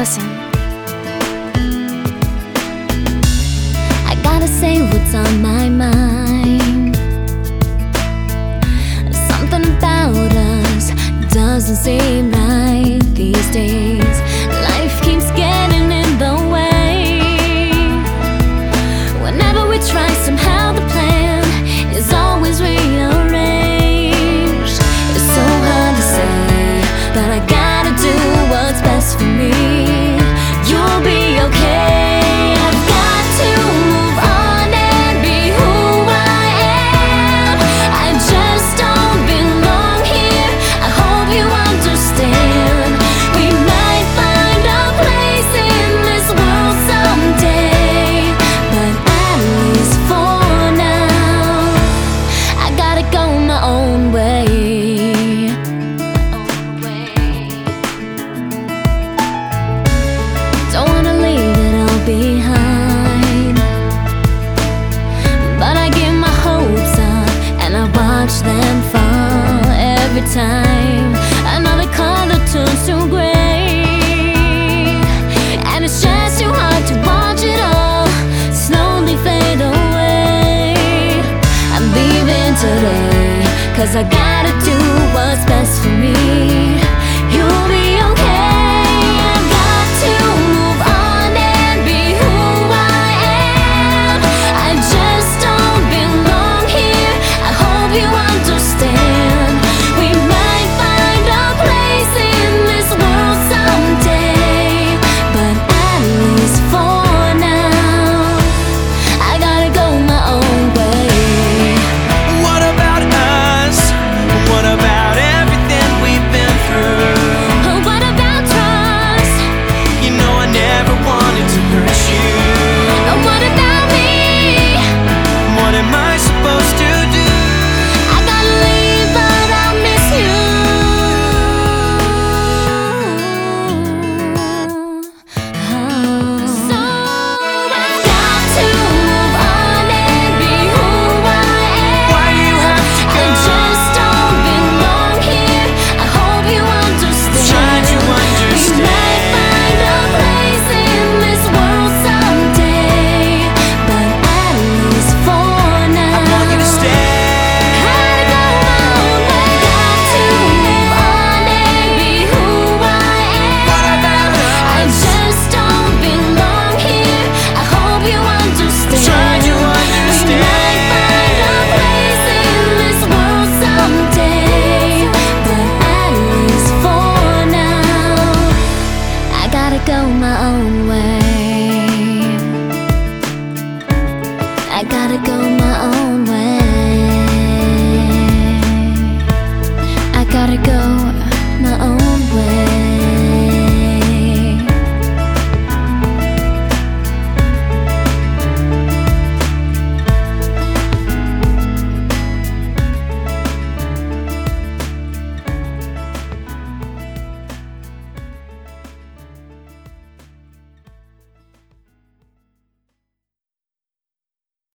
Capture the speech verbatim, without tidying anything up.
Listen. I gotta say what's on my mind. Something about us doesn't seem right these days. Life keeps getting in the way. Whenever we try, somehow the plan is always rearranged. It's so hard to say, but I gotta do what's best for me. You'll be okay. I've got to move on and be who I am. I just don't belong here. I hope you understand. We might find a place in this world someday, but at least for now, I gotta go my own way. Don't wanna leave it all behind, but I give my hopes up and I watch them fall every time another color turns to gray. And it's just too hard to watch it all slowly fade away. I'm leaving today, cause I gotta do what's best for me.